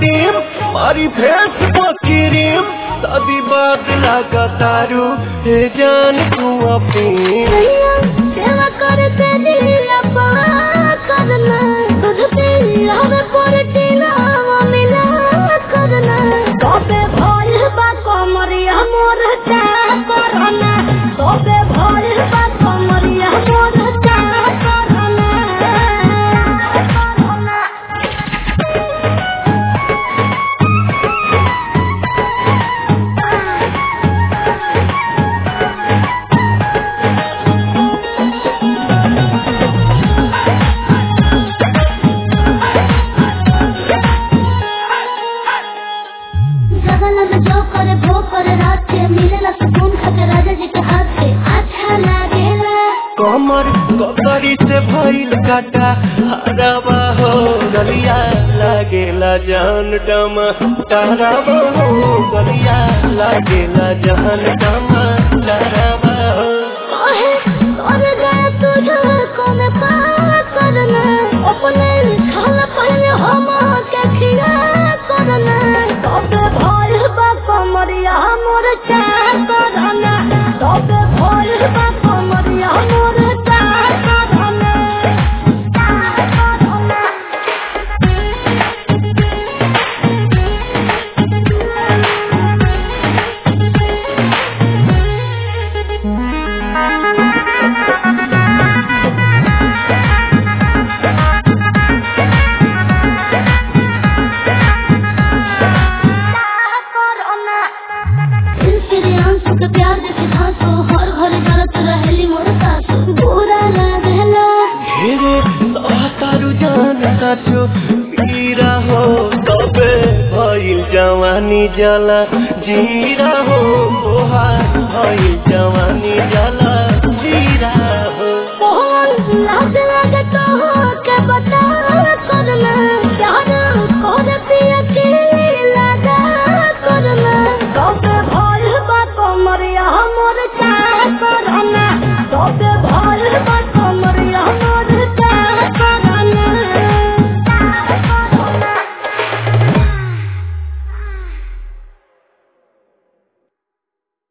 team मारी Facebook की रीम शादी बाद लगा तारू हे जान तू अपनी सेवा करते दिया करना तुझ पे हमें पड़ती लावा मिला करना तोबे भोल बा कमरिया मोर चा करना तोबे भोल बा कमरिया मोर चा करना जो करे भो करे रात के मिलेला सुकून खाके राजा जी के हाथ से अच्छा लागेला कमर ककरी से भइल काटा हरावा हो गलिया लागेला जान डमा तारावा हो गलिया लागेला जान डमा तारावा हो कहे तोर गए तुझे कोने पा करना अपने खाला पहले हम के खिया करना तोबे भोल बा कमरिया मोर चा करना तोबे भोल बा कमरिया मोर चा करना प्यार देखे घासो हर घर जरत रहेली मोर सासो बुरा लागेला घेरे तारू जान साचो मीरा हो तबे भइल जवानी जला जीरा हो तोहार भइल जवानी जला जीरा हो बहुत लाज लागे तो के बता करना प्यार कर पिया के लगा करना तोबे भोल बा कमरिया मोर चा करना तोबे